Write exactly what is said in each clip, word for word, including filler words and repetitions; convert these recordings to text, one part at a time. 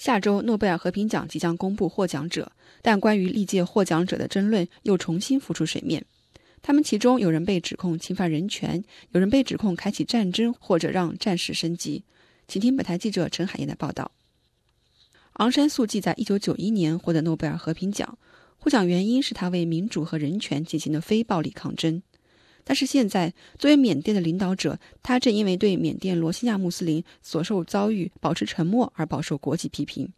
下周诺贝尔和平奖即将公布获奖者，但关于历届获奖者的争论又重新浮出水面。他们其中有人被指控侵犯人权，有人被指控开启战争或者让战事升级。请听本台记者陈海燕的报道。昂山素季在一九九一年获得诺贝尔和平奖，获奖原因是他为民主和人权进行的非暴力抗争。但是现在，作为缅甸的领导者，他正因为对缅甸罗兴亚穆斯林所受遭遇保持沉默而饱受国际批评。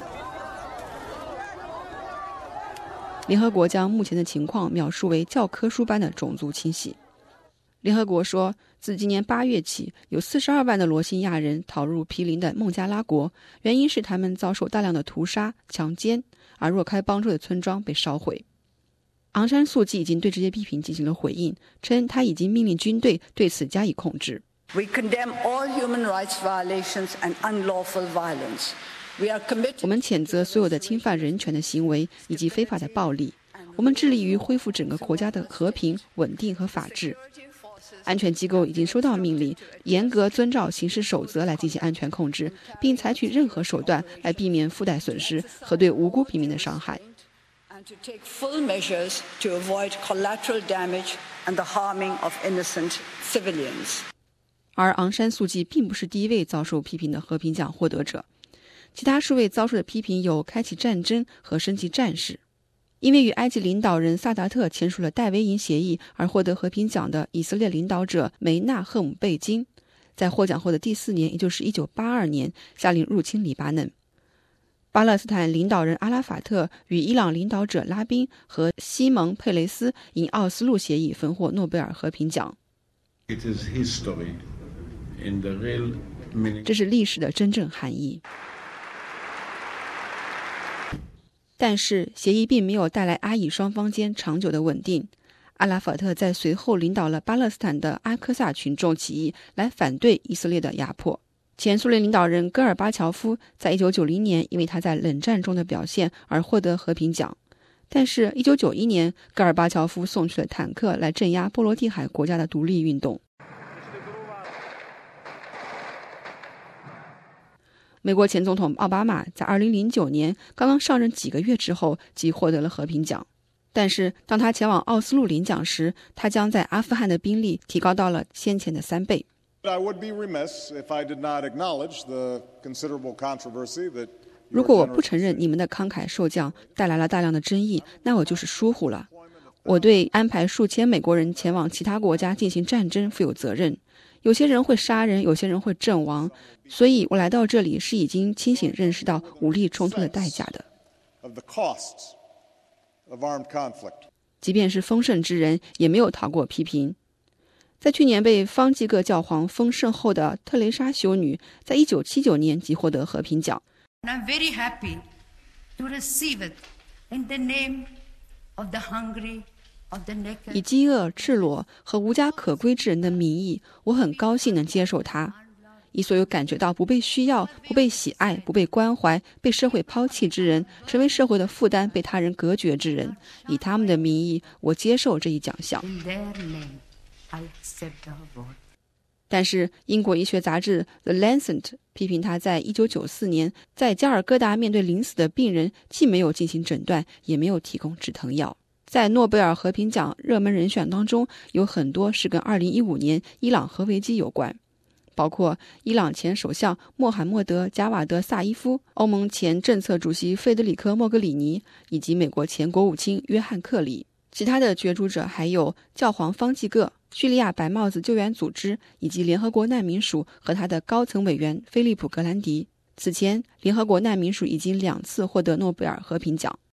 联合国将目前的情况描述为教科书般的种族清洗。联合国说，自今年八月起，有四十二万的罗兴亚人逃入毗邻的孟加拉国，原因是他们遭受大量的屠杀、强奸，而若开邦州的村庄被烧毁。昂山素季已经对这些批评进行了回应，称他已经命令军队对此加以控制。 We condemn all human rights violations and unlawful violence. We are committed. 我们谴责所有的侵犯人权的行为以及非法的暴力。我们致力于恢复整个国家的和平、稳定和法治。安全机构已经收到命令，严格遵照行事守则来进行安全控制，并采取任何手段来避免附带损失和对无辜平民的伤害。 And to take full measures to avoid collateral damage and the harming of innocent civilians. 而昂山素季并不是第一位遭受批评的和平奖获得者，其他数位遭受的批评有开启战争和升级战事。因为与埃及领导人萨达特签署了戴维营协议而获得和平奖的以色列领导者梅纳赫姆贝金，在获奖后的第四年，也就是一九八二年，下令入侵黎巴嫩。巴勒斯坦领导人阿拉法特与伊朗领导者拉宾和西蒙·佩雷斯因奥斯陆协议分获诺贝尔和平奖。 It is history in the real meaning. 这是历史的真正含义。但是协议并没有带来阿以双方间长久的稳定。阿拉法特在随后领导了巴勒斯坦的阿克萨群众起义，来反对以色列的压迫。前苏联领导人戈尔巴乔夫在一九九零年因为他在冷战中的表现而获得和平奖，但是一九九一年戈尔巴乔夫送去了坦克来镇压波罗的海国家的独立运动。美国前总统奥巴马在二零零九年刚刚上任几个月之后即获得了和平奖，但是当他前往奥斯陆领奖时，他将在阿富汗的兵力提高到了先前的三倍。 I would be remiss if I did not acknowledge the considerable controversy that 如果我不承认你们的慷慨受降带来了大量的争议，那我就是疏忽了。我对安排数千美国人前往其他国家进行战争负有责任。有些人会杀人，有些人会阵亡，所以我来到这里是已经清醒认识到武力冲突的代价的。即便是丰盛之人，也没有逃过批评。在去年被方济各教皇封圣后的特蕾莎修女，在一九七九年即获得和平奖。 I'm very happy to receive it in the name of the hungry, of the naked. 以饥饿、赤裸和无家可归之人的名义，我很高兴能接受它。以所有感觉到不被需要、不被喜爱、不被关怀、被社会抛弃之人，成为社会的负担、被他人隔绝之人，以他们的名义，我接受这一奖项。 In their name, I accept the award. 但是英国医学杂志 The Lancet 批评他在一九九四年在加尔各答面对临死的病人，既没有进行诊断，也没有提供止疼药。在诺贝尔和平奖热门人选当中，有很多是跟二零一五年伊朗核危机有关，包括伊朗前首相穆罕默德·贾瓦德·萨伊夫、欧盟前政策主席费德里克·莫格里尼以及美国前国务卿约翰·克里。其他的角逐者还有教皇方济各、叙利亚白帽子救援组织以及联合国难民署和他的高层委员菲利普·格兰迪。此前，联合国难民署已经两次获得诺贝尔和平奖。